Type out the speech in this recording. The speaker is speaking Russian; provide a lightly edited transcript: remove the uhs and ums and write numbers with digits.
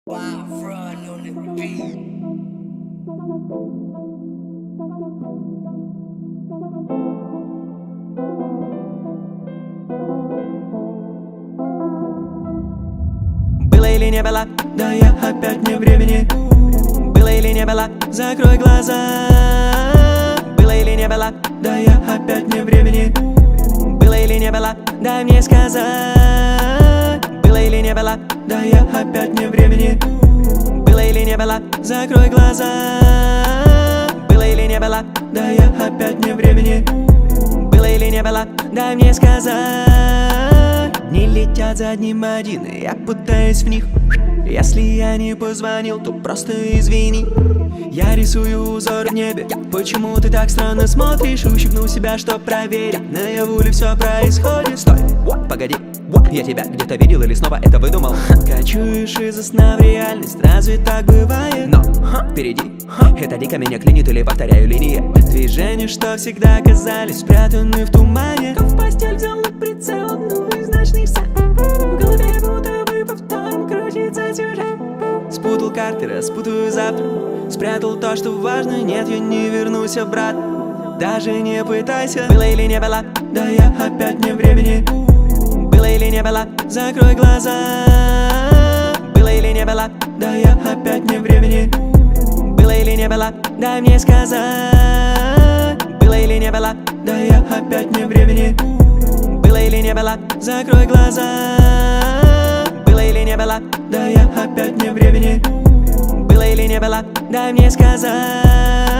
Wild run on the beat. Было или не было, да я опять не времени. Было или не было, закрой глаза. Было или не было, да я опять не времени. Было или не было, дай мне сказать. Было или не было, да я опять не времени. Было или не было, закрой глаза. Было или не было, да я опять не времени. Было или не было, дай мне сказать. Не летят за одним один, я путаюсь в них. Если я не позвонил, то просто извини. Я рисую узор в небе. Почему ты так странно смотришь? Ущипнул себя, что проверить, наяву ли все происходит. Стой, погоди, я тебя где-то видел или снова это выдумал? Кочуешь из сна в реальность, разве так бывает? Но впереди, это дико меня клинит или повторяю линии. Движения, что всегда казались спрятаны в тумане. Как в постель взял на прицел одну из ночных сан. В голове будто бы повтором крутится сюжет. Спутал карты, распутаю завтра. Спрятал то, что важно, нет, я не вернусь обратно. Даже не пытайся. Было или не было, да я опять не времени. Было или не было, закрой глаза. Было или не было, да я опять не времени. Было или не было, дай мне сказать. Было или не было, да я опять не времени. Было или не было, закрой глаза. Было или не было, да я опять не времени. Было или не было, дай мне сказать.